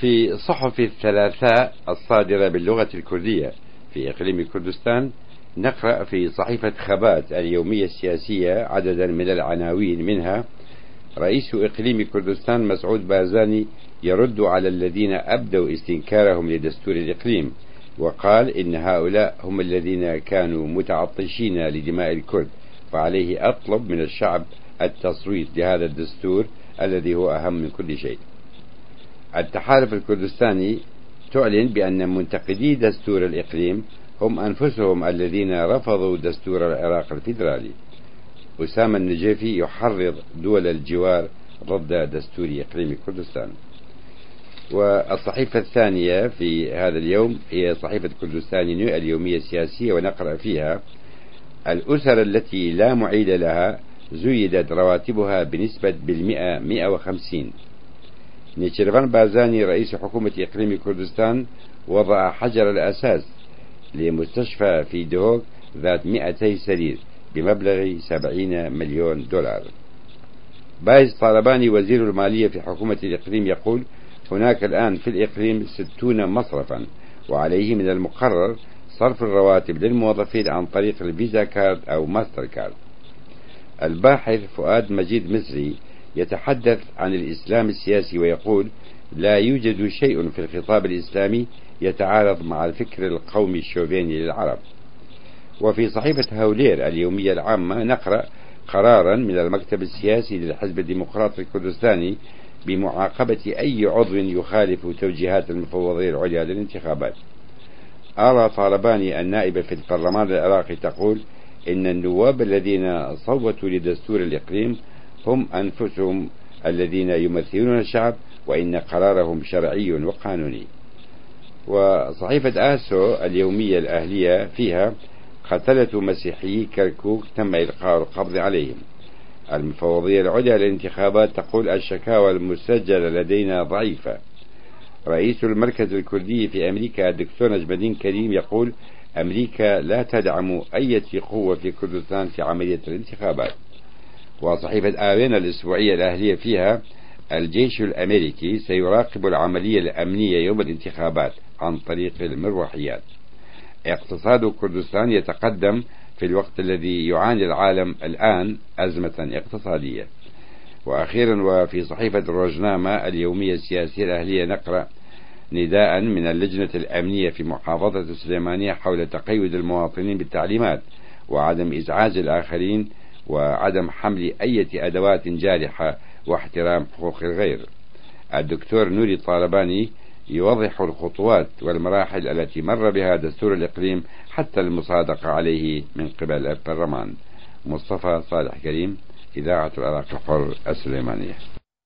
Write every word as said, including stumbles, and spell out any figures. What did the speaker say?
في صحف الثلاثاء الصادرة باللغة الكردية في إقليم كردستان نقرأ في صحيفة خبات اليومية السياسية عددا من العناوين، منها: رئيس إقليم كردستان مسعود بارزاني يرد على الذين أبدوا استنكارهم لدستور الإقليم، وقال إن هؤلاء هم الذين كانوا متعطشين لدماء الكرد، فعليه أطلب من الشعب التصويت لهذا الدستور الذي هو أهم من كل شيء. التحالف الكردستاني تعلن بأن منتقدي دستور الإقليم هم أنفسهم الذين رفضوا دستور العراق الفيدرالي. أسامة النجيفي يحرض دول الجوار ضد دستور إقليم كردستان. والصحيفة الثانية في هذا اليوم هي صحيفة كردستان نيو اليومية السياسية، ونقرأ فيها: الأسر التي لا معيد لها زيدت رواتبها بنسبة بالمئة مئة وخمسين. نيتشيرفان بارزاني رئيس حكومة إقليم كردستان وضع حجر الأساس لمستشفى في دهوك ذات مئتي سرير بمبلغ سبعين مليون دولار. بايز طالباني وزير المالية في حكومة الإقليم يقول: هناك الآن في الإقليم ستون مصرفا، وعليه من المقرر صرف الرواتب للموظفين عن طريق الفيزا كارد أو ماستر كارد. الباحث فؤاد مجيد مصري يتحدث عن الإسلام السياسي ويقول: لا يوجد شيء في الخطاب الإسلامي يتعارض مع الفكر القومي الشوفيني للعرب. وفي صحيفة هولير اليومية العامة نقرأ قرارا من المكتب السياسي للحزب الديمقراطي الكردستاني بمعاقبة أي عضو يخالف توجيهات المفوضية العليا للانتخابات. آرى طالباني النائبة في البرلمان العراقي تقول إن النواب الذين صوتوا لدستور الإقليم هم أنفسهم الذين يمثلون الشعب، وإن قرارهم شرعي وقانوني. وصحيفة آسو اليومية الأهلية فيها: قتلة مسيحيي كركوك تم إلقاء القبض عليهم. المفوضية العليا للانتخابات تقول: الشكاوى المسجلة لدينا ضعيفة. رئيس المركز الكردي في أمريكا الدكتور نجم الدين كريم يقول: أمريكا لا تدعم أي قوة في كردستان في عملية الانتخابات. وصحيفة آوين الأسبوعية الأهلية فيها: الجيش الأمريكي سيراقب العملية الأمنية يوم الانتخابات عن طريق المروحيات. اقتصاد كردستان يتقدم في الوقت الذي يعاني العالم الآن أزمة اقتصادية. وأخيرا وفي صحيفة الروزنامة اليومية السياسية الأهلية نقرأ نداء من اللجنة الأمنية في محافظة السليمانية حول تقيد المواطنين بالتعليمات وعدم إزعاج الآخرين وعدم حمل أي أدوات جارحة واحترام حقوق الغير. الدكتور نوري طالباني يوضح الخطوات والمراحل التي مر بها دستور الإقليم حتى المصادقة عليه من قبل البرلمان. مصطفى صالح كريم، إذاعة العراق الحر السليمانية.